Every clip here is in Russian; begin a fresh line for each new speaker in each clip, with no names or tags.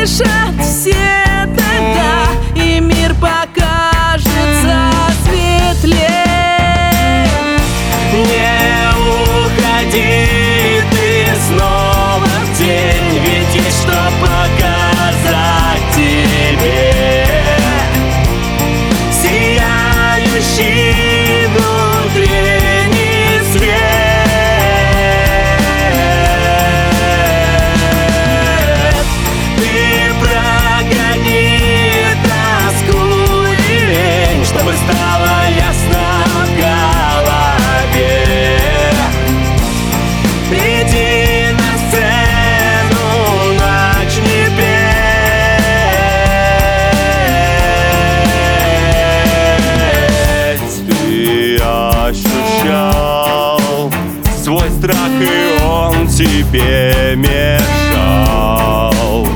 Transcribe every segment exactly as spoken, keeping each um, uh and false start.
услышат все тогда, и мир покажется светлее.
Не уходи ты снова в тень, ведь есть что показать тебе. Сияющий внутренний свет. Ты прогони тоску и лень, чтобы стало ясно в голове. Приди на сцену, начни петь. Ты ощущал свой страх, и он тебе мешал.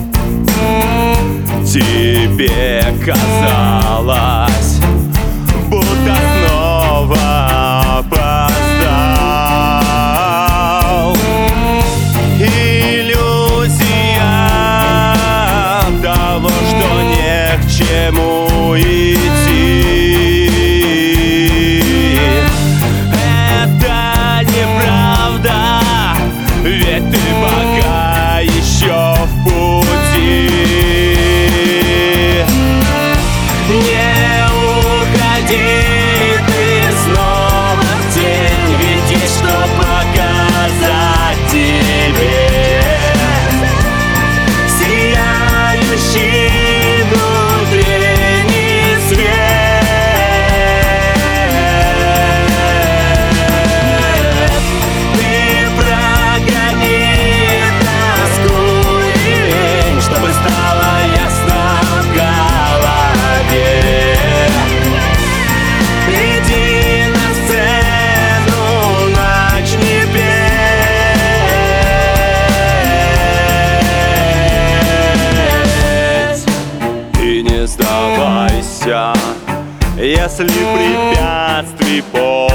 Тебе казалось, будто снова опоздал. Иллюзия того, что не к чему идти. Это неправда, ведь ты пока еще в пути. Не уходи ты снова в тень, ведь есть что показать тебе. Сияющий внутренний свет. Ты прогони тоску и лень, чтобы стало ясно в голове. Приди на сцену, начни петь. И не сдавайся, если препятствий по